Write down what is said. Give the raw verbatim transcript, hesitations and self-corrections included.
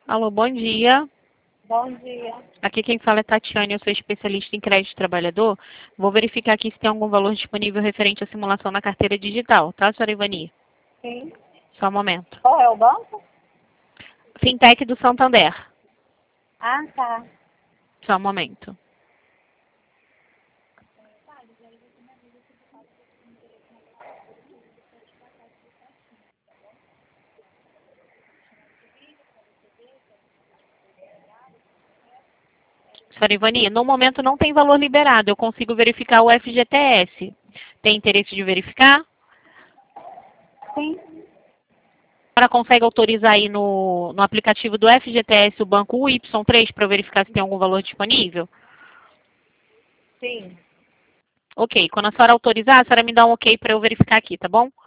Alô, bom dia. Bom dia. Aqui quem fala é Tatiane, eu sou especialista em crédito trabalhador. Vou verificar aqui se tem algum valor disponível referente à simulação na carteira digital, tá, senhora Ivani? Sim. Só um momento. Qual é o banco? Fintech do Santander. Ah, tá. Só um momento. Senhora Ivani, no momento não tem valor liberado. Eu consigo verificar o F G T S. Tem interesse de verificar? Sim. A senhora consegue autorizar aí no, no aplicativo do F G T S o banco U Y três para verificar se tem algum valor disponível? Sim. Ok. Quando a senhora autorizar, a senhora me dá um ok para eu verificar aqui, tá bom?